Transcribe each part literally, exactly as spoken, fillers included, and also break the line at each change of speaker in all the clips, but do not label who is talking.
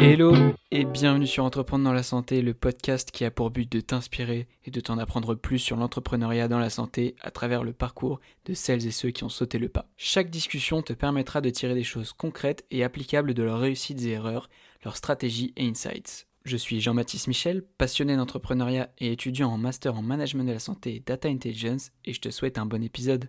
Hello et bienvenue sur Entreprendre dans la santé, le podcast qui a pour but de t'inspirer et de t'en apprendre plus sur l'entrepreneuriat dans la santé à travers le parcours de celles et ceux qui ont sauté le pas. Chaque discussion te permettra de tirer des choses concrètes et applicables de leurs réussites et erreurs, leurs stratégies et insights. Je suis Jean-Baptiste Michel, passionné d'entrepreneuriat et étudiant en master en management de la santé et data intelligence, et je te souhaite un bon épisode.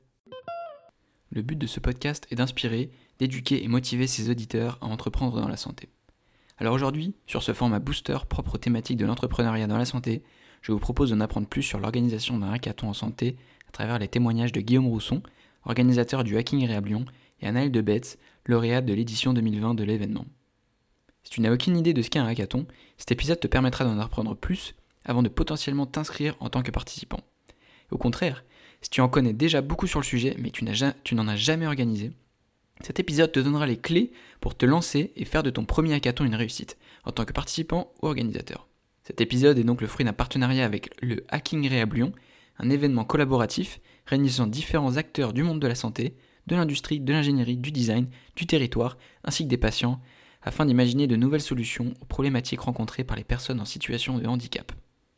Le but de ce podcast est d'inspirer, d'éduquer et motiver ses auditeurs à entreprendre dans la santé. Alors aujourd'hui, sur ce format booster propre aux thématiques de l'entrepreneuriat dans la santé, je vous propose d'en apprendre plus sur l'organisation d'un hackathon en santé à travers les témoignages de Guillaume Rousson, organisateur du Hacking Réhab Lyon, et Anaëlle Debetz, lauréate de l'édition deux mille vingt de l'événement. Si tu n'as aucune idée de ce qu'est un hackathon, cet épisode te permettra d'en apprendre plus avant de potentiellement t'inscrire en tant que participant. Au contraire, si tu en connais déjà beaucoup sur le sujet mais tu, n'as ja- tu n'en as jamais organisé, cet épisode te donnera les clés pour te lancer et faire de ton premier hackathon une réussite, en tant que participant ou organisateur. Cet épisode est donc le fruit d'un partenariat avec le Hacking Réhab Lyon, un événement collaboratif réunissant différents acteurs du monde de la santé, de l'industrie, de l'ingénierie, du design, du territoire, ainsi que des patients, afin d'imaginer de nouvelles solutions aux problématiques rencontrées par les personnes en situation de handicap.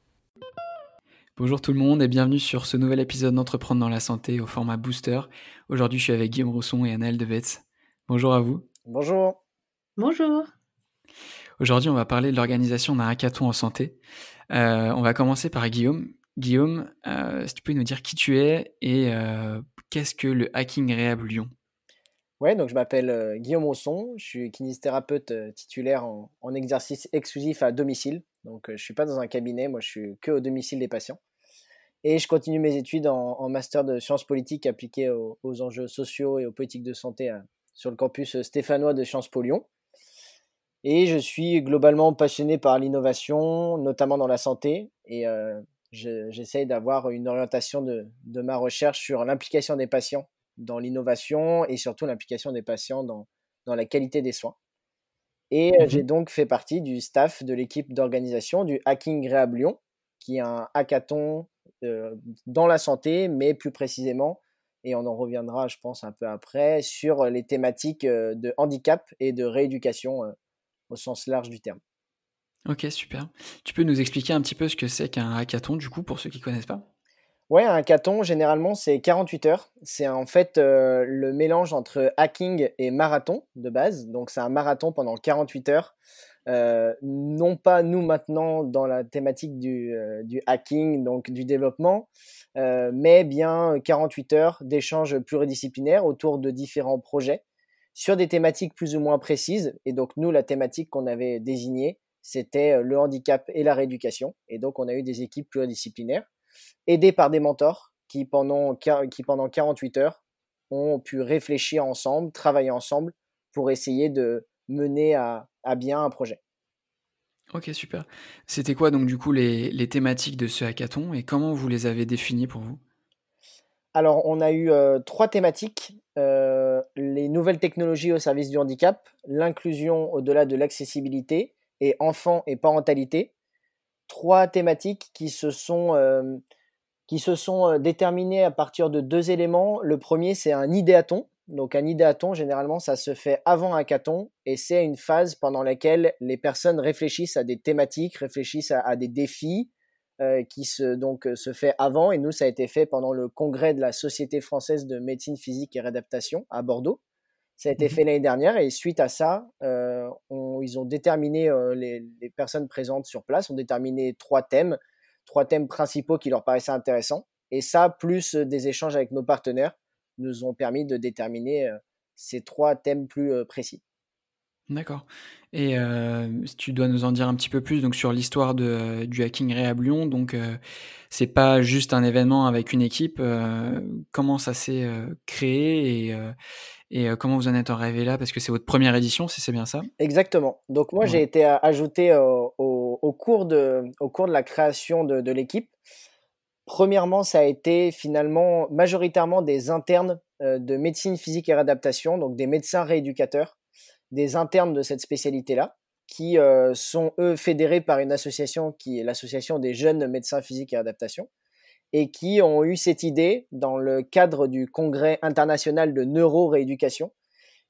Bonjour tout le monde et bienvenue sur ce nouvel épisode d'Entreprendre dans la santé au format booster. Aujourd'hui, je suis avec Guillaume Rousson et Anaëlle Debetz. Bonjour à vous.
Bonjour.
Bonjour.
Aujourd'hui, on va parler de l'organisation d'un hackathon en santé. Euh, on va commencer par Guillaume. Guillaume, euh, si tu peux nous dire qui tu es et euh, qu'est-ce que le Hacking Réhab Lyon ?
Ouais, donc je m'appelle euh, Guillaume Rousson, je suis kinésithérapeute euh, titulaire en, en exercice exclusif à domicile. Donc euh, je ne suis pas dans un cabinet, moi je suis que au domicile des patients. Et je continue mes études en, en master de sciences politiques appliquées aux, aux enjeux sociaux et aux politiques de santé euh, sur le campus stéphanois de Sciences Po Lyon. Et je suis globalement passionné par l'innovation, notamment dans la santé. Et euh, je, j'essaye d'avoir une orientation de, de ma recherche sur l'implication des patients dans l'innovation et surtout l'implication des patients dans, dans la qualité des soins. Et mmh. j'ai donc fait partie du staff de l'équipe d'organisation du Hacking Réhab Lyon, qui est un hackathon euh, dans la santé, mais plus précisément, et on en reviendra, je pense, un peu après, sur les thématiques euh, de handicap et de rééducation euh, au sens large du terme.
Ok, super. Tu peux nous expliquer un petit peu ce que c'est qu'un hackathon, du coup, pour ceux qui ne connaissent pas ?
Ouais, un hackathon, généralement, c'est quarante-huit heures. C'est en fait euh, le mélange entre hacking et marathon de base. Donc, c'est un marathon pendant quarante-huit heures. Euh, non pas nous maintenant dans la thématique du, euh, du hacking, donc du développement, euh, mais bien quarante-huit heures d'échanges pluridisciplinaires autour de différents projets sur des thématiques plus ou moins précises. Et donc, nous, la thématique qu'on avait désignée, c'était le handicap et la rééducation. Et donc, on a eu des équipes pluridisciplinaires aidés par des mentors qui pendant, qui pendant quarante-huit heures ont pu réfléchir ensemble, travailler ensemble pour essayer de mener à, à bien un projet.
Ok, super. C'était quoi donc du coup les, les thématiques de ce hackathon et comment vous les avez définies pour vous ?
Alors, on a eu euh, trois thématiques. Euh, les nouvelles technologies au service du handicap, l'inclusion au-delà de l'accessibilité et enfants et parentalité. Trois thématiques qui se sont... Euh, qui se sont déterminés à partir de deux éléments. Le premier, c'est un idéathon. Donc un idéathon, généralement, ça se fait avant un hackathon et c'est une phase pendant laquelle les personnes réfléchissent à des thématiques, réfléchissent à, à des défis euh, qui se, donc, se fait avant. Et nous, ça a été fait pendant le congrès de la Société française de médecine physique et réadaptation à Bordeaux. Ça a été mmh. fait l'année dernière et suite à ça, euh, on, ils ont déterminé, euh, les, les personnes présentes sur place ont déterminé trois thèmes trois thèmes principaux qui leur paraissaient intéressants. Et ça, plus des échanges avec nos partenaires, nous ont permis de déterminer euh, ces trois thèmes plus euh, précis.
D'accord. Et euh, si tu dois nous en dire un petit peu plus donc, sur l'histoire de, du Hacking Réhab Lyon, donc euh, c'est pas juste un événement avec une équipe. Euh, comment ça s'est euh, créé et, euh, et euh, comment vous en êtes arrivé là ? Parce que c'est votre première édition, si c'est bien ça ?
Exactement. Donc moi, ouais. j'ai été ajouté euh, au, au, cours de, au cours de la création de, de l'équipe. Premièrement, ça a été finalement majoritairement des internes euh, de médecine physique et réadaptation, donc des médecins rééducateurs, des internes de cette spécialité-là, qui euh, sont eux fédérés par une association qui est l'association des jeunes médecins physiques et réadaptation, et qui ont eu cette idée dans le cadre du congrès international de neurorééducation,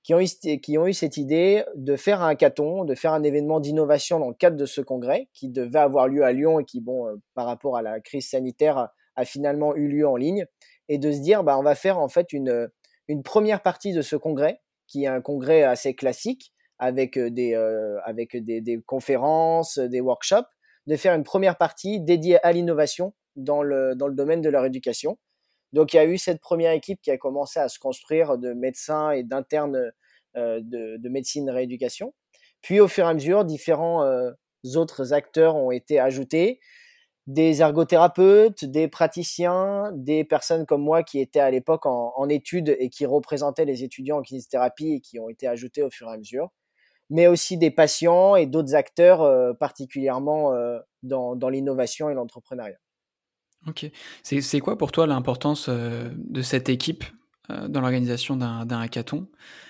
qui ont eu, qui ont eu cette idée de faire un hackathon, de faire un événement d'innovation dans le cadre de ce congrès qui devait avoir lieu à Lyon et qui, bon, euh, par rapport à la crise sanitaire, a, a finalement eu lieu en ligne, et de se dire, bah, on va faire en fait une, une première partie de ce congrès, qui est un congrès assez classique, avec des, euh, avec des, des conférences, des workshops, de faire une première partie dédiée à l'innovation dans le, dans le domaine de leur éducation. Donc, il y a eu cette première équipe qui a commencé à se construire de médecins et d'internes euh, de, de médecine rééducation. Puis, au fur et à mesure, différents euh, autres acteurs ont été ajoutés. Des ergothérapeutes, des praticiens, des personnes comme moi qui étaient à l'époque en, en études et qui représentaient les étudiants en kinésithérapie et qui ont été ajoutés au fur et à mesure. Mais aussi des patients et d'autres acteurs euh, particulièrement euh, dans, dans l'innovation et l'entrepreneuriat.
Ok. C'est, c'est quoi pour toi l'importance euh, de cette équipe euh, dans l'organisation d'un, d'un hackathon?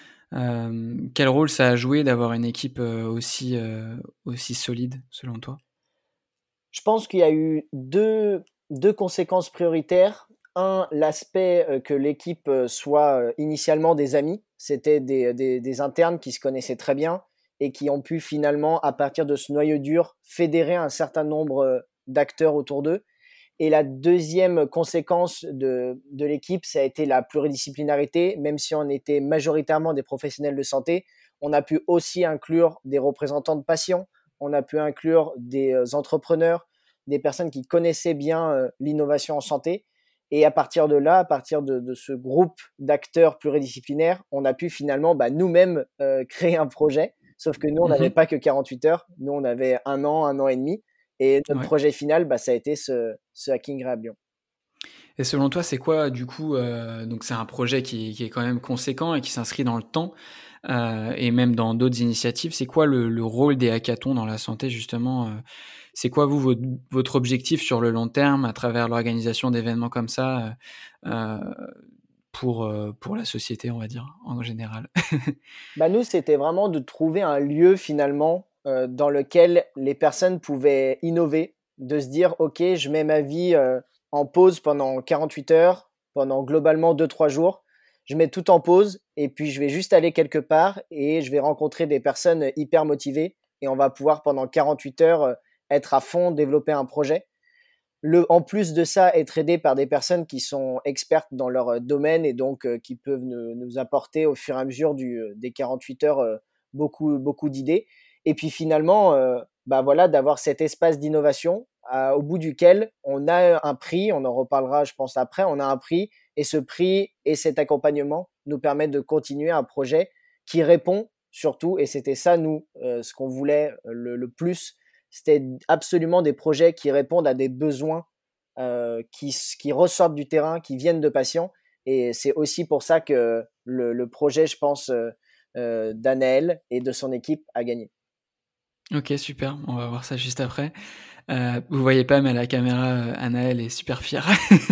Euh, quel rôle ça a joué d'avoir une équipe euh, aussi, euh, aussi solide, selon toi?
Je pense qu'il y a eu deux, deux conséquences prioritaires. Un, l'aspect euh, que l'équipe euh, soit euh, initialement des amis. C'était des, des, des internes qui se connaissaient très bien et qui ont pu finalement, à partir de ce noyau dur, fédérer un certain nombre euh, d'acteurs autour d'eux. Et la deuxième conséquence de, de l'équipe, ça a été la pluridisciplinarité. Même si on était majoritairement des professionnels de santé, on a pu aussi inclure des représentants de patients, on a pu inclure des euh, entrepreneurs, des personnes qui connaissaient bien euh, l'innovation en santé. Et à partir de là, à partir de, de ce groupe d'acteurs pluridisciplinaires, on a pu finalement bah, nous-mêmes euh, créer un projet. Sauf que nous, on n'avait
Mhm.
pas que quarante-huit heures. Nous, on avait un an, un an et demi. Et notre
Ouais.
projet final, bah, ça a été ce, ce Hacking Rehab Lyon.
Et selon toi, c'est quoi, du coup, euh, donc c'est un projet qui, qui est quand même conséquent et qui s'inscrit dans le temps, euh, et même dans d'autres initiatives. C'est quoi le, le rôle des hackathons dans la santé, justement? euh, C'est quoi, vous, votre, votre objectif sur le long terme à travers l'organisation d'événements comme ça euh, euh, pour, euh, pour la société, on va dire, en général?
Bah, nous, c'était vraiment de trouver un lieu finalement euh, dans lequel les personnes pouvaient innover, de se dire, OK, je mets ma vie euh, en pause pendant quarante-huit heures, pendant globalement deux trois jours. Je mets tout en pause et puis je vais juste aller quelque part et je vais rencontrer des personnes hyper motivées et on va pouvoir pendant quarante-huit heures euh, être à fond, développer un projet. Le, en plus de ça, être aidé par des personnes qui sont expertes dans leur euh, domaine et donc euh, qui peuvent nous, nous apporter au fur et à mesure du, euh, des quarante-huit heures euh, beaucoup, beaucoup d'idées. Et puis finalement, euh, bah voilà, d'avoir cet espace d'innovation euh, au bout duquel on a un prix, on en reparlera je pense après, on a un prix et ce prix et cet accompagnement nous permettent de continuer un projet qui répond surtout, et c'était ça nous, euh, ce qu'on voulait le, le plus, c'était absolument des projets qui répondent à des besoins euh, qui, qui ressortent du terrain, qui viennent de patients. Et c'est aussi pour ça que le, le projet, je pense, euh, euh, d'Anaël et de son équipe a gagné.
Ok, super. On va voir ça juste après. Euh, vous voyez pas, mais à la caméra, euh, Anaël est super fière.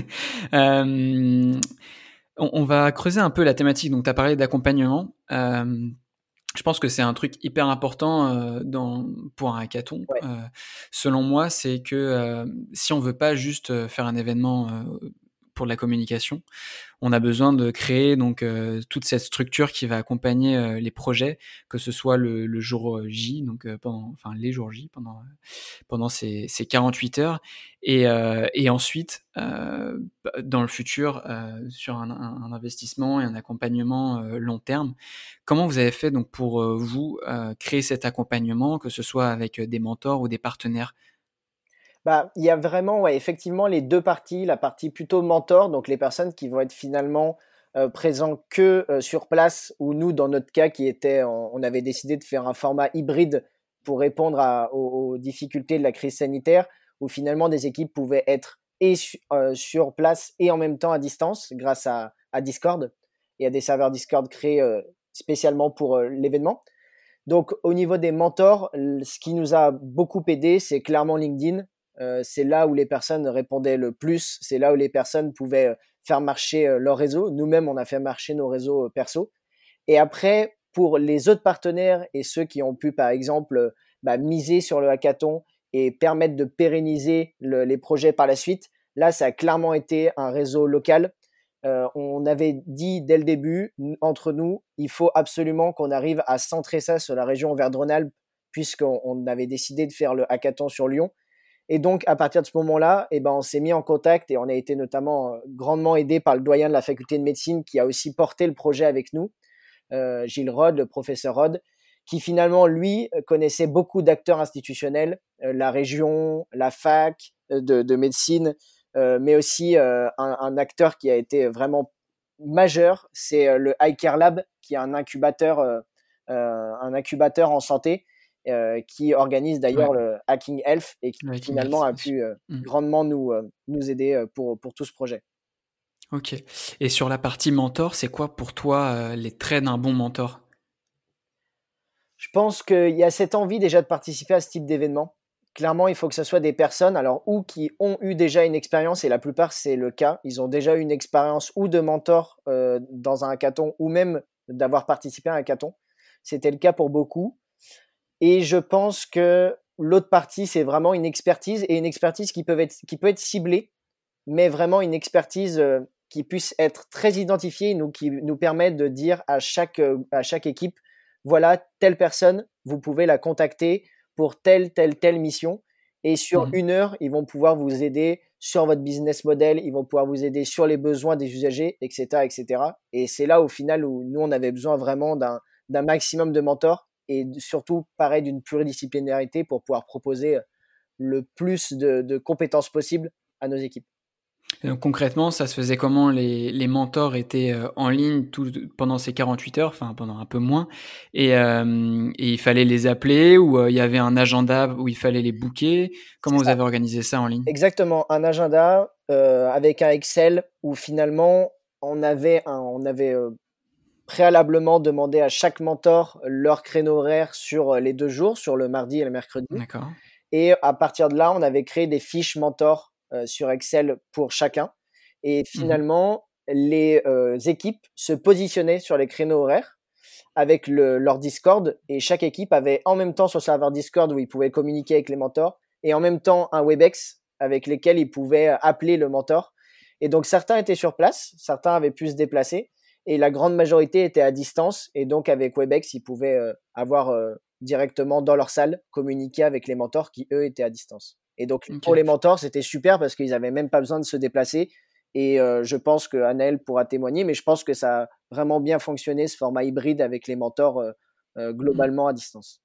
euh, on, on va creuser un peu la thématique. Donc, tu as parlé d'accompagnement. Euh, je pense que c'est un truc hyper important euh, dans, pour un hackathon.
Ouais.
Euh, selon moi, c'est que euh, si on veut pas juste euh, faire un événement euh, pour de la communication, on a besoin de créer donc euh, toute cette structure qui va accompagner euh, les projets, que ce soit le, le jour J, donc euh, pendant, enfin les jours J pendant pendant ces, ces quarante-huit heures, et euh, et ensuite euh, dans le futur euh, sur un, un, un investissement et un accompagnement euh, long terme. Comment vous avez fait donc pour euh, vous euh, créer cet accompagnement, que ce soit avec des mentors ou des partenaires?
Bah, il y a vraiment, ouais, effectivement, les deux parties. La partie plutôt mentor, donc les personnes qui vont être finalement euh, présents que euh, sur place, ou nous, dans notre cas, qui était, on, on avait décidé de faire un format hybride pour répondre à, aux, aux difficultés de la crise sanitaire, où finalement des équipes pouvaient être et su- euh, sur place et en même temps à distance grâce à, à Discord et à des serveurs Discord créés euh, spécialement pour euh, l'événement. Donc, au niveau des mentors, ce qui nous a beaucoup aidé, c'est clairement LinkedIn. Euh, c'est là où les personnes répondaient le plus. C'est là où les personnes pouvaient euh, faire marcher euh, leur réseau. Nous-mêmes, on a fait marcher nos réseaux euh, perso. Et après, pour les autres partenaires et ceux qui ont pu, par exemple, euh, bah, miser sur le hackathon et permettre de pérenniser le, les projets par la suite, là, ça a clairement été un réseau local. euh, on avait dit dès le début, entre nous, il faut absolument qu'on arrive à centrer ça sur la région Auvergne-Rhône-Alpes, puisqu'on on avait décidé de faire le hackathon sur Lyon. Et donc, à partir de ce moment-là, eh ben, on s'est mis en contact et on a été notamment euh, grandement aidé par le doyen de la faculté de médecine qui a aussi porté le projet avec nous, euh, Gilles Rod, le professeur Rod, qui finalement, lui, connaissait beaucoup d'acteurs institutionnels, euh, la région, la fac euh, de, de médecine, euh, mais aussi euh, un, un acteur qui a été vraiment majeur, c'est euh, le iCare Lab, qui est un incubateur, euh, euh, un incubateur en santé, euh, qui organise d'ailleurs
Ouais,
le Hacking Health et qui
le Hacking Health,
finalement a
bien sûr.
pu euh,
Mmh.
grandement nous, euh, nous aider euh, pour, pour tout ce projet.
OK. Et sur la partie mentor, c'est quoi pour toi, heu, les traits d'un bon mentor?
Je pense qu'il y a cette envie déjà de participer à ce type d'événement. Clairement, il faut que ce soit des personnes, alors ou qui ont eu déjà une expérience, et la plupart c'est le cas, ils ont déjà eu une expérience ou de mentor euh, dans un hackathon, ou même d'avoir participé à un hackathon. C'était le cas pour beaucoup. Et je pense que l'autre partie, c'est vraiment une expertise, et une expertise qui peut être, qui peut être ciblée, mais vraiment une expertise euh, qui puisse être très identifiée, nous, qui nous permet de dire à chaque, euh, à chaque équipe, voilà, telle personne, vous pouvez la contacter pour telle, telle, telle mission. Et sur
Mmh.
une heure, ils vont pouvoir vous aider sur votre business model, ils vont pouvoir vous aider sur les besoins des usagers, et cetera, et cetera. Et c'est là, au final, où nous, on avait besoin vraiment d'un, d'un maximum de mentors et surtout, pareil, d'une pluridisciplinarité pour pouvoir proposer le plus de, de compétences possibles à nos équipes.
Et donc concrètement, ça se faisait comment? Les les mentors étaient, heu, en ligne tout pendant ces quarante-huit heures, enfin pendant un peu moins et hem et il fallait les appeler ou, heu, il y avait un agenda où il fallait les booker?
C'est
Comment vous
ça.
avez organisé ça en ligne?
Exactement, un agenda euh, avec un Excel où finalement on avait, un, on avait euh, préalablement demandé à chaque mentor leur créneau horaire sur les deux jours, sur le mardi et le mercredi.
D'accord.
Et à partir de là, on avait créé des fiches mentors euh, sur Excel pour chacun. Et
Mmh.
finalement, les euh, équipes se positionnaient sur les créneaux horaires avec le, leur Discord, et chaque équipe avait en même temps son serveur Discord où ils pouvaient communiquer avec les mentors et en même temps un Webex avec lesquels ils pouvaient appeler le mentor. Et donc certains étaient sur place, certains avaient pu se déplacer et la grande majorité était à distance, et donc avec Webex, ils pouvaient euh, avoir euh, directement dans leur salle communiquer avec les mentors qui eux étaient à distance. Et donc pour
OK.
les mentors, c'était super parce qu'ils avaient même pas besoin de se déplacer. Et euh, je pense que Anaël pourra témoigner, mais je pense que ça a vraiment bien fonctionné, ce format hybride avec les mentors euh, euh,
Mmh.
globalement à distance.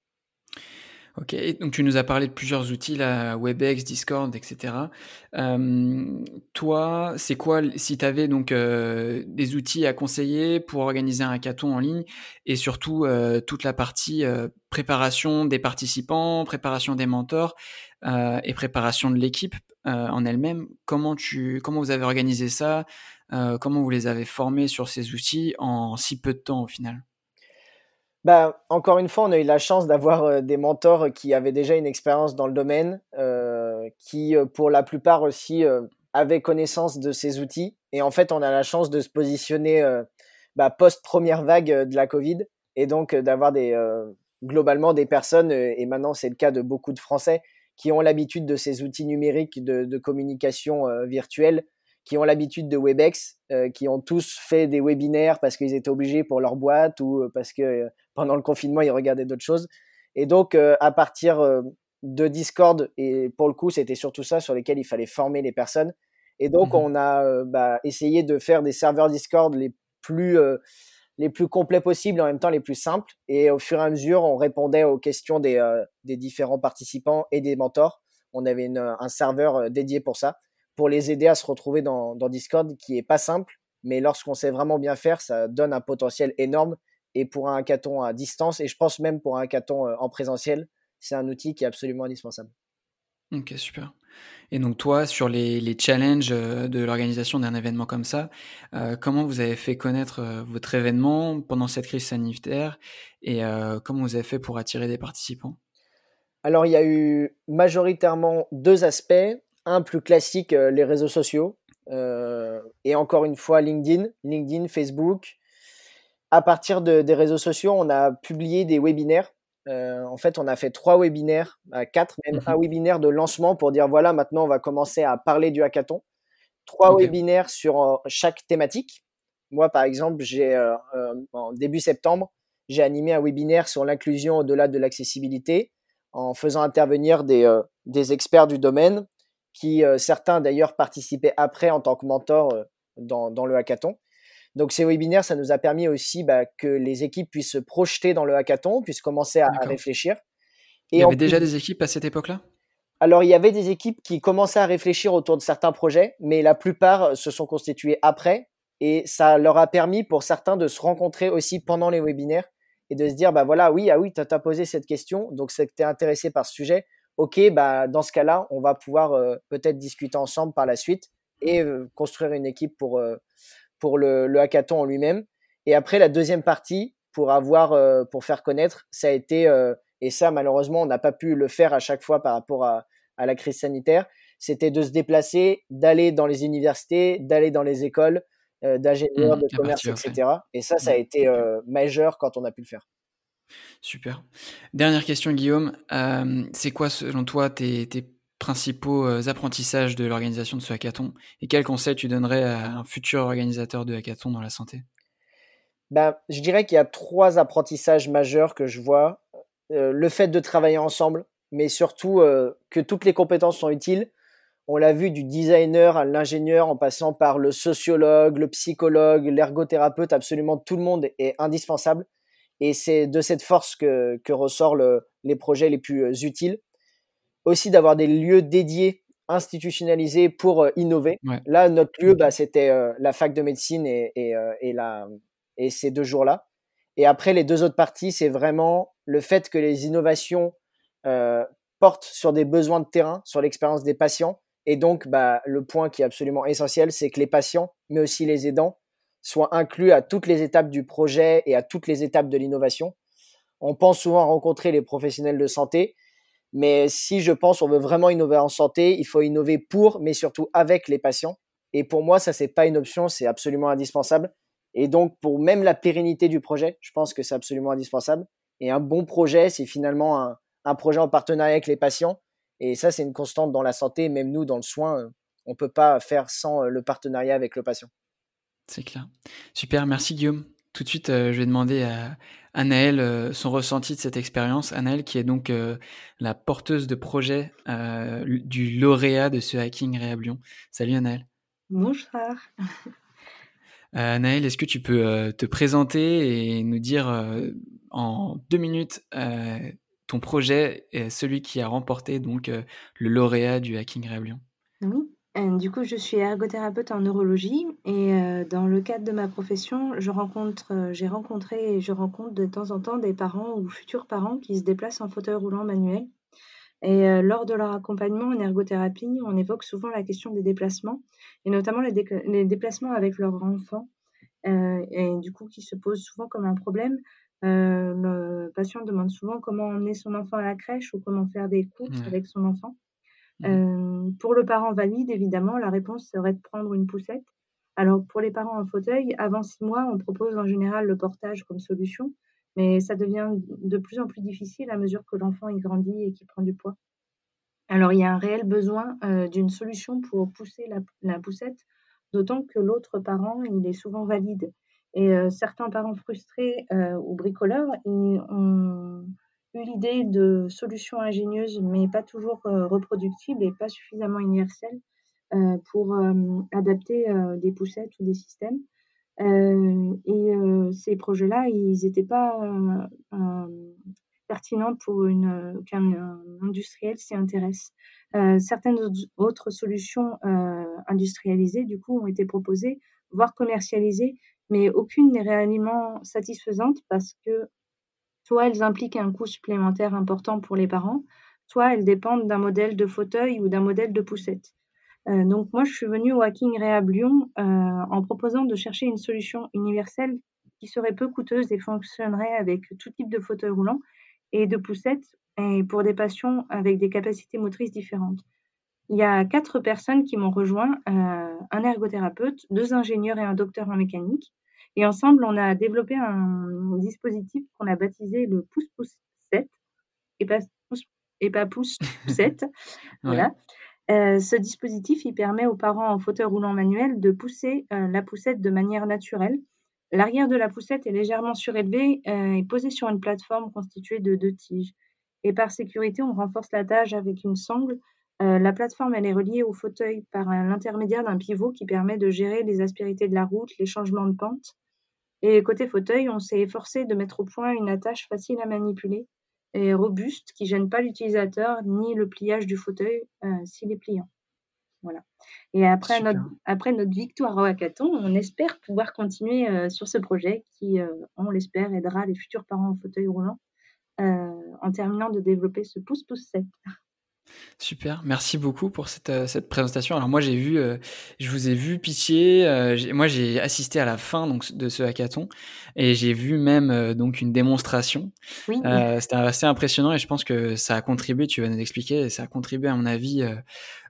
OK, et donc tu nous as parlé de plusieurs outils là, Webex, Discord et cetera. Hem, toi, c'est quoi l si tu avais donc, heu, des outils à conseiller pour organiser un hackathon en ligne et surtout, heu, toute la partie, heu, préparation des participants, préparation des mentors, heu et préparation de l'équipe, heu, en elle-même. Comment tu comment vous avez organisé ça? Heu, comment vous les avez formés sur ces outils en si peu de temps au final?
Bah, encore une fois, on a eu la chance d'avoir euh, des mentors qui avaient déjà une expérience dans le domaine, euh, qui euh, pour la plupart aussi euh, avaient connaissance de ces outils. Et en fait, on a la chance de se positionner euh, bah, post-première vague euh, de la Covid, et donc euh, d'avoir des, euh, globalement des personnes, euh, et maintenant c'est le cas de beaucoup de Français, qui ont l'habitude de ces outils numériques de, de communication euh, virtuelle, qui ont l'habitude de Webex, euh, qui ont tous fait des webinaires parce qu'ils étaient obligés pour leur boîte ou euh, parce que euh, pendant le confinement, ils regardaient d'autres choses. Et donc, euh, à partir euh, de Discord, et pour le coup, c'était surtout ça sur lesquels il fallait former les personnes. Et donc,
Mmh.
on a euh, bah, essayé de faire des serveurs Discord les plus, euh, les plus complets possibles, en même temps les plus simples. Et au fur et à mesure, on répondait aux questions des, euh, des différents participants et des mentors. On avait une, un serveur euh, dédié pour ça, pour les aider à se retrouver dans, dans Discord, qui est pas simple, mais lorsqu'on sait vraiment bien faire, ça donne un potentiel énorme. Et pour un hackathon à distance, et je pense même pour un hackathon euh, en présentiel, c'est un outil qui est absolument indispensable.
OK, super. Et donc toi, sur les les challenges, heu, de l'organisation d'un événement comme ça, heu, comment vous avez fait connaître, heu, votre événement pendant cette crise sanitaire et heu, comment vous avez fait pour attirer des participants?
Alors, il y a eu majoritairement deux aspects. Un plus classique, euh, les réseaux sociaux, euh, et encore une fois LinkedIn, LinkedIn, Facebook. À partir de, des réseaux sociaux, on a publié des webinaires. Euh, en fait, on a fait trois webinaires, euh, quatre même, un
Mmh.
webinaire de lancement pour dire voilà, maintenant on va commencer à parler du hackathon. trois
Ok.
webinaires sur euh, chaque thématique. Moi, par exemple, j'ai euh, euh, en début septembre, j'ai animé un webinaire sur l'inclusion au-delà de l'accessibilité en faisant intervenir des, euh, des experts du domaine qui, euh, certains d'ailleurs, participaient après en tant que mentors euh, dans, dans le hackathon. Donc ces webinaires, ça nous a permis aussi bah, que les équipes puissent se projeter dans le hackathon, puissent commencer à, à
D'accord.
réfléchir.
Il y
Et en
avait
plus,
déjà des équipes à cette époque-là?
alors il y avait des équipes qui commençaient à réfléchir autour de certains projets, mais la plupart se sont constituées après. Et ça leur a permis pour certains de se rencontrer aussi pendant les webinaires et de se dire, bah voilà, oui, ah oui, tu as posé cette question, donc c'est que tu es intéressé par ce sujet. Ok, bah dans ce cas-là, on va pouvoir euh, peut-être discuter ensemble par la suite et euh, construire une équipe pour, euh, pour le, le hackathon en lui-même. Et après, la deuxième partie, pour avoir, euh, pour faire connaître, ça a été, euh, et ça, malheureusement, on n'a pas pu le faire à chaque fois par rapport à, à la crise sanitaire, c'était de se déplacer, d'aller dans les universités, d'aller dans les écoles, euh, d'ingénieurs,
Mmh,
de
la
commerce,
partie offline.
et cetera. Et ça, ça
Mmh,
a été
ok.
euh, majeur quand on a pu le faire.
Super. Dernière question, Guillaume. Euh, c'est quoi, selon toi, tes, tes principaux euh, apprentissages de l'organisation de ce hackathon et quels conseils tu donnerais à un futur organisateur de hackathon dans la santé?
Ben, je dirais qu'il y a trois apprentissages majeurs que je vois. Euh, le fait de travailler ensemble, mais surtout euh, que toutes les compétences sont utiles. On l'a vu du designer à l'ingénieur en passant par le sociologue, le psychologue, l'ergothérapeute, absolument tout le monde est indispensable. Et c'est de cette force que, que ressortent le, les projets les plus euh, utiles. Aussi d'avoir des lieux dédiés, institutionnalisés pour euh, innover.
Ouais.
Là, notre lieu,
Ok.
bah, c'était euh, la fac de médecine et, et, euh, et, la, et ces deux jours-là. Et après, les deux autres parties, c'est vraiment le fait que les innovations euh, portent sur des besoins de terrain, sur l'expérience des patients. Et donc, bah, le point qui est absolument essentiel, c'est que les patients, mais aussi les aidants, soient inclus à toutes les étapes du projet et à toutes les étapes de l'innovation. On pense souvent rencontrer les professionnels de santé, mais si je pense on veut vraiment innover en santé, il faut innover pour, mais surtout avec les patients. Et pour moi, ça, c'est pas une option, c'est absolument indispensable. Et donc, pour même la pérennité du projet, je pense que c'est absolument indispensable. Et un bon projet, c'est finalement un, un projet en partenariat avec les patients. Et ça, c'est une constante dans la santé, même nous, dans le soin, euh, on peut pas faire sans euh, le partenariat avec le patient.
C'est clair. Super, merci Guillaume. Tout de suite, euh, je vais demander à Anaëlle euh, son ressenti de cette expérience. Anaëlle qui est donc euh, la porteuse de projet euh, du lauréat de ce Hacking Réhab Lyon. Salut Anaëlle.
Bonsoir.
Euh, Anaëlle, est-ce que tu peux euh, te présenter et nous dire euh, en deux minutes euh, ton projet et celui qui a remporté donc euh, le lauréat du Hacking Réhab Lyon?
Oui, heu, du coup, je suis ergothérapeute en neurologie et heu, dans le cadre de ma profession, je rencontre, heu, j'ai rencontré et je rencontre de temps en temps des parents ou futurs parents qui se déplacent en fauteuil roulant manuel et heu, lors de leur accompagnement en ergothérapie, on évoque souvent la question des déplacements et notamment les décla les déplacements avec leurs enfants, heu et du coup, qui se posent souvent comme un problème. Heu, le patient demande souvent comment emmener son enfant à la crèche ou comment faire des courses
Ouais.
avec son enfant.
Mhm.
Hem, pour le parent valide, évidemment, la réponse serait de prendre une poussette. Alors pour les parents en fauteuil, avant six mois, on propose en général le portage comme solution, mais ça devient de plus en plus difficile à mesure que l'enfant il grandit et qu'il prend du poids. Alors il y a un réel besoin, heu, d'une solution pour pousser la la poussette, d'autant que l'autre parent, il est souvent valide et heu, certains parents frustrés, heu, ou bricoleurs, ils ont eu l'idée de solutions ingénieuses, mais pas toujours, heu, reproductibles et pas suffisamment universelles, heu, pour, hem, adapter, heu, des poussettes ou des systèmes. Heu et heu, ces projets-là, ils étaient pas, heu, hem, pertinents pour une, heu, qu'un un industriel s'y intéresse. Heu, certaines autres autres solutions, heu, industrialisées, du coup, ont été proposées, voire commercialisées, mais aucune n'est réellement satisfaisante parce que soit elles impliquent un coût supplémentaire important pour les parents, soit elles dépendent d'un modèle de fauteuil ou d'un modèle de poussette. Heu, donc moi, je suis venue au Hacking Réhab Lyon, heu, en proposant de chercher une solution universelle qui serait peu coûteuse et fonctionnerait avec tout type de fauteuil roulant et de poussette et pour des patients avec des capacités motrices différentes. Il y a quatre personnes qui m'ont rejoint, heu, un ergothérapeute, deux ingénieurs et un docteur en mécanique et ensemble, on a développé un dispositif qu'on a baptisé le pousse-poussette et pas pousse et pas pousse-poussette,
Ouais.
voilà. Heu, ce dispositif, il permet aux parents en fauteuil roulant manuel de pousser, heu, la poussette de manière naturelle. L'arrière de la poussette est légèrement surélevé, heu, et posé sur une plateforme constituée de deux tiges et par sécurité, on renforce l'attache avec une sangle. Heu, la plateforme, elle est reliée au fauteuil par un l'intermédiaire d'un pivot qui permet de gérer les aspérités de la route, les changements de pente et côté fauteuil, on s'est efforcé de mettre au point une attache facile à manipuler et robuste qui gêne pas l'utilisateur ni le pliage du fauteuil, heu, s'il est pliant. Voilà et après notre
Super.
après notre victoire au hackathon, on espère pouvoir continuer, heu, sur ce projet qui, heu, on l'espère, aidera les futurs parents en fauteuil roulant, heu, en terminant de développer ce pouce-pouce sept.
Super, merci beaucoup pour cette, heu, cette présentation. Alors moi j'ai vu, heu, je vous ai vu pitcher, heu, j'ai moi j'ai assisté à la fin donc de ce hackathon et j'ai vu même, heu, donc une démonstration.
Oui,
Heu, c'était assez impressionnant et je pense que ça a contribué, tu vas nous expliquer, et ça a contribué à mon avis, heu, heu,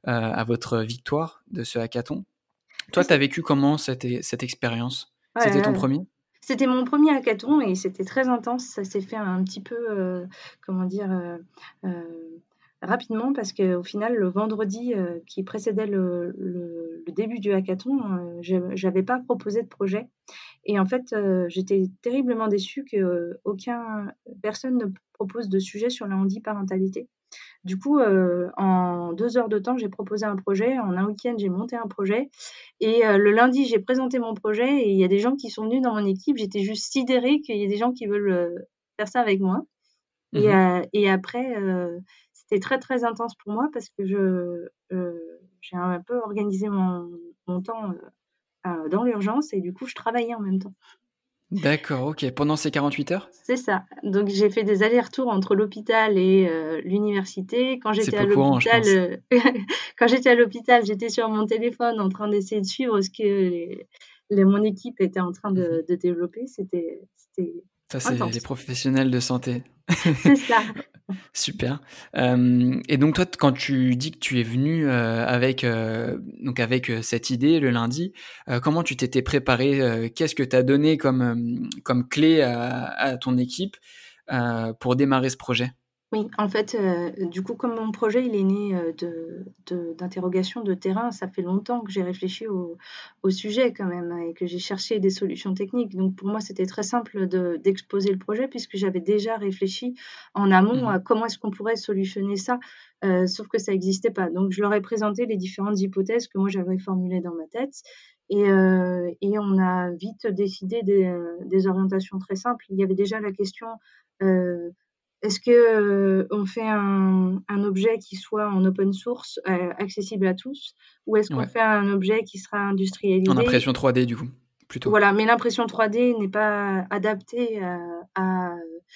à votre victoire de ce hackathon.
oui,
Toi, tu as
c'est
vécu comment cette e cette expérience?
oh là
C'était ton
là,
premier.
c'était mon premier hackathon et c'était très intense. Ça s'est fait un petit peu, heu, comment dire? Heu, heu, rapidement parce qu'au final, le vendredi, heu, qui précédait le le le début du hackathon, heu, je j'avais pas proposé de projet. Et en fait, heu, j'étais terriblement déçue qu'aucun personne ne propose de sujet sur la handiparentalité. Du coup, heu, en deux heures de temps, j'ai proposé un projet. En un week-end, j'ai monté un projet et heu, le lundi, j'ai présenté mon projet et il y a des gens qui sont venus dans mon équipe. J'étais juste sidérée qu'il y ait des gens qui veulent, heu, faire ça avec moi et
Mmh.
heu et après, heu, c'était très, très intense pour moi parce que je, heu, j'ai un peu organisé mon mon temps, heu, heu, dans l'urgence et du coup, je travaillais en même temps.
D'accord, OK. Pendant ces quarante-huit heures?
C'est ça. Donc j'ai fait des allers-retours entre l'hôpital et heu, l'université. Quand
C'est
j'étais à
peu courant, je
l'hôpital,
pense.
heu, quand j'étais à l'hôpital, j'étais sur mon téléphone en train d'essayer de suivre ce que les les mon équipe était en train
Mmh.
de de développer. C'était c'était
Ça, c'est les
intense.
professionnels de santé.
C'est ça.
Super. Hem et donc toi, t quand tu dis que tu es venu, heu, avec, heu, donc avec, heu, cette idée le lundi, heu, comment tu t'étais préparé? Heu, qu'est-ce que tu as donné comme, hem, comme clé à à ton équipe, heu, pour démarrer ce projet?
Oui, en fait, heu, du coup, comme mon projet, il est né, heu, de de d'interrogations de terrain, ça fait longtemps que j'ai réfléchi au au sujet quand même hein, et que j'ai cherché des solutions techniques. Donc pour moi, c'était très simple de d'exposer le projet puisque j'avais déjà réfléchi en amont
Mmh.
à comment est-ce qu'on pourrait solutionner ça, heu, sauf que ça existait pas. Donc je leur ai présenté les différentes hypothèses que moi j'avais formulées dans ma tête et heu et on a vite décidé des, heu, des orientations très simples. Il y avait déjà la question, heu est-ce que, heu, on fait un un objet qui soit en open source, heu, accessible à tous? Ou est-ce qu'on
Ouais,
fait un objet qui sera
en
industrialisé?
impression trois D du coup, plutôt?
Voilà, mais l'impression trois D n'est pas adaptée, heu, à,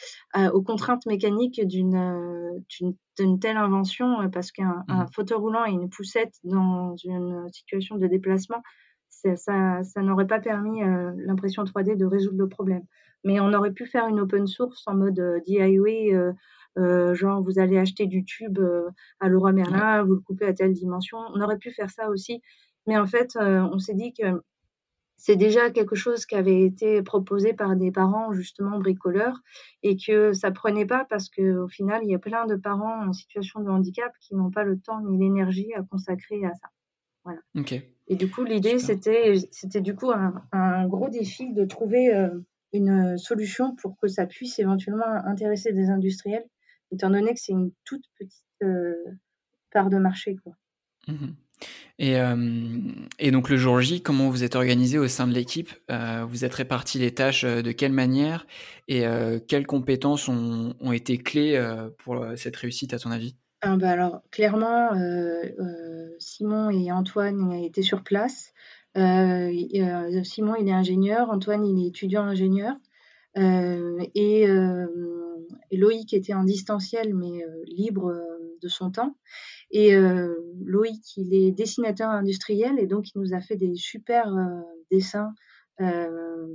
à aux contraintes mécaniques d'une, heu, d'une d'une telle invention, heu, parce qu'un un
Mmh.
fauteuil roulant et une poussette dans une situation de déplacement, c'est ça ça n'aurait pas permis, heu, l'impression trois D de résoudre le problème. Mais on aurait pu faire une open source en mode, heu, D I Y, heu heu, genre vous allez acheter du tube, heu, à Leroy
Ouais.
Merlin, vous le coupez à telle dimension. On aurait pu faire ça aussi, mais en fait, heu, on s'est dit que c'est déjà quelque chose qui avait été proposé par des parents justement bricoleurs et que ça prenait pas parce qu'au final, il y a plein de parents en situation de handicap qui n'ont pas le temps ni l'énergie à consacrer à ça. Voilà
OK,
et du coup, l'idée,
super.
c'était c'était du coup un un gros défi de trouver, heu, une, solution pour que ça puisse éventuellement intéresser des industriels, étant donné que c'est une toute petite, heu, part de marché, quoi.
Mmh. Et hem et donc le jour J, comment vous êtes organisé au sein de l'équipe? Heu, vous êtes répartis les tâches, heu, de quelle manière? Et heu, quelles compétences ont ont été clés, heu, pour, heu, cette réussite à ton avis?
Ah bah, alors clairement, heu heu, Simon et Antoine étaient sur place. Heu, i heu, Simon, il est ingénieur, Antoine, il est étudiant ingénieur, heu et hem et Loïc était en distanciel mais heu, libre, heu, de son temps et heu, Loïc, il est dessinateur industriel et donc il nous a fait des super, heu, dessins, heu,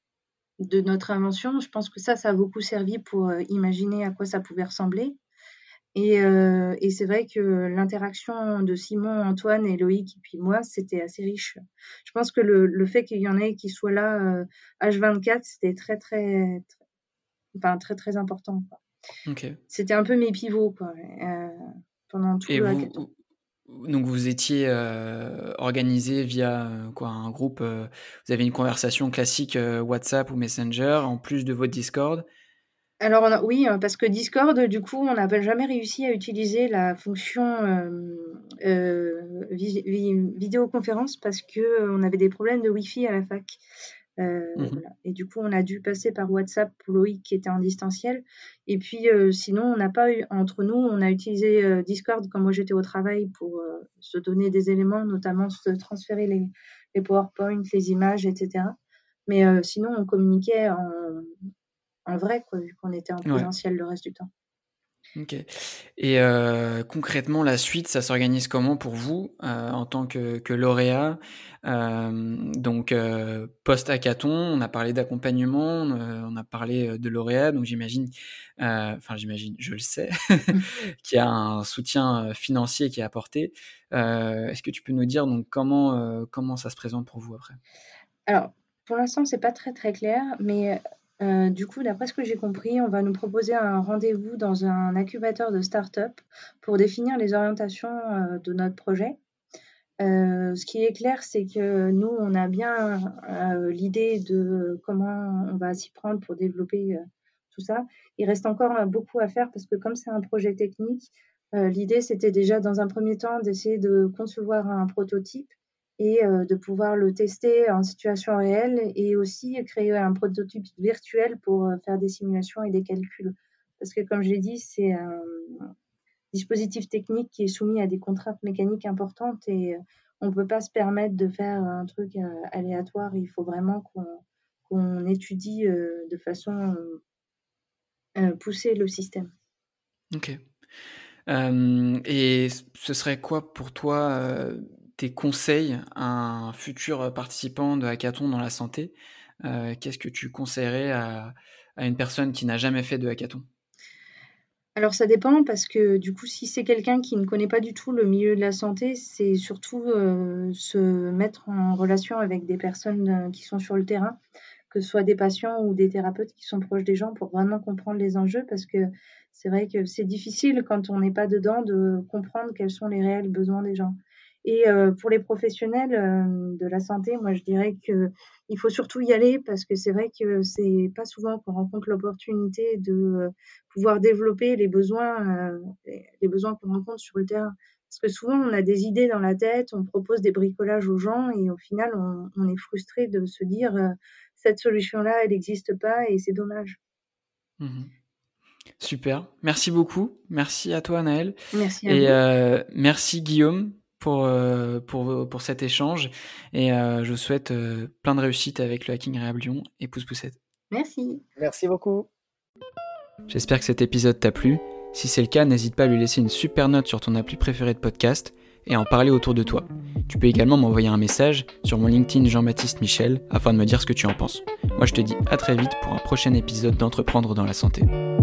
de notre invention. Je pense que ça, ça a beaucoup servi pour, heu, imaginer à quoi ça pouvait ressembler. Et heu et c'est vrai que l'interaction de Simon, Antoine et Loïc et puis moi, c'était assez riche. Je pense que le le fait qu'il y en ait qui soient là, heu, H vingt-quatre, c'était très, très, très enfin très, très important, quoi.
OK.
C'était un peu mes pivots, quoi, heu, pendant tout
Et
le
vous
hackathon.
donc vous étiez euh, organisé via euh, quoi, un groupe, euh, vous avez une conversation classique euh, WhatsApp ou Messenger en plus de votre Discord.
Alors on a- oui, euh, parce que Discord, du coup, on n'avait jamais réussi à utiliser la fonction euh, euh, vi- vi- vidéoconférence parce que euh, on avait des problèmes de Wi-Fi à la fac. Euh,
Mhm.
voilà. Et du coup, on a dû passer par WhatsApp pour Loïc qui était en distanciel. Et puis, euh, sinon, on n'a pas eu, entre nous, on a utilisé euh, Discord quand moi j'étais au travail pour euh, se donner des éléments, notamment se transférer les, les PowerPoint, les images, et cetera. Mais euh, sinon, on communiquait en, en vrai, quoi, vu qu'on était en
Ouais.
présentiel le reste du temps.
Ok. Et euh, concrètement, la suite, ça s'organise comment pour vous euh, en tant que, que lauréat? Euh, donc, euh, post-hackathon, on a parlé d'accompagnement, euh, on a parlé de lauréat, donc j'imagine, euh, enfin j'imagine, je le sais, qu'il y a un soutien financier qui est apporté. Euh, est-ce que tu peux nous dire donc comment, euh, comment ça se présente pour vous après?
Alors, pour l'instant, c'est pas très, très clair, mais heu, du coup, d'après ce que j'ai compris, on va nous proposer un rendez-vous dans un incubateur de start-up pour définir les orientations, heu, de notre projet. Heu, ce qui est clair, c'est que nous, on a bien, heu, l'idée de comment on va s'y prendre pour développer, heu, tout ça. Il reste encore, heu, beaucoup à faire parce que comme c'est un projet technique, heu, l'idée, c'était déjà dans un premier temps d'essayer de concevoir un prototype et heu, de pouvoir le tester en situation réelle et aussi créer un prototype virtuel pour, heu, faire des simulations et des calculs. Parce que comme je l'ai dit, c'est un dispositif technique qui est soumis à des contraintes mécaniques importantes et euh, on ne peut pas se permettre de faire un truc euh, aléatoire. Il faut vraiment qu'on qu'on étudie euh, de façon euh, euh, poussée le système.
Ok. Euh, et ce serait quoi pour toi euh, tes conseils à un futur participant de hackathon dans la santé? Euh, qu'est-ce que tu conseillerais à, à une personne qui n'a jamais fait de hackathon?
Alors ça dépend parce que du coup, si c'est quelqu'un qui ne connaît pas du tout le milieu de la santé, c'est surtout euh, se mettre en relation avec des personnes euh, qui sont sur le terrain, que ce soit des patients ou des thérapeutes qui sont proches des gens pour vraiment comprendre les enjeux parce que c'est vrai que c'est difficile quand on n'est pas dedans de comprendre quels sont les réels besoins des gens. Et euh, pour les professionnels euh, de la santé, moi je dirais que il faut surtout y aller parce que c'est vrai que c'est pas souvent qu'on rencontre l'opportunité de euh, pouvoir développer les besoins, euh, les besoins qu'on rencontre sur le terrain. Parce que souvent, on a des idées dans la tête, on propose des bricolages aux gens et au final, on, on est frustré de se dire euh, cette solution-là, elle n'existe pas et c'est dommage.
Mhm. Super, merci beaucoup. Merci à toi, Naël.
Merci à
Et
vous.
euh, merci, Guillaume, pour, euh, pour, pour cet échange. Et euh, je vous souhaite euh, plein de réussite avec le Hacking Réhab Lyon et pouce poussette.
Merci.
Merci beaucoup.
J'espère que cet épisode t'a plu. Si c'est le cas, n'hésite pas à lui laisser une super note sur ton appli préférée de podcast et à en parler autour de toi. Tu peux également m'envoyer un message sur mon LinkedIn Jean-Baptiste Michel afin de me dire ce que tu en penses. Moi je te dis à très vite pour un prochain épisode d'Entreprendre dans la santé.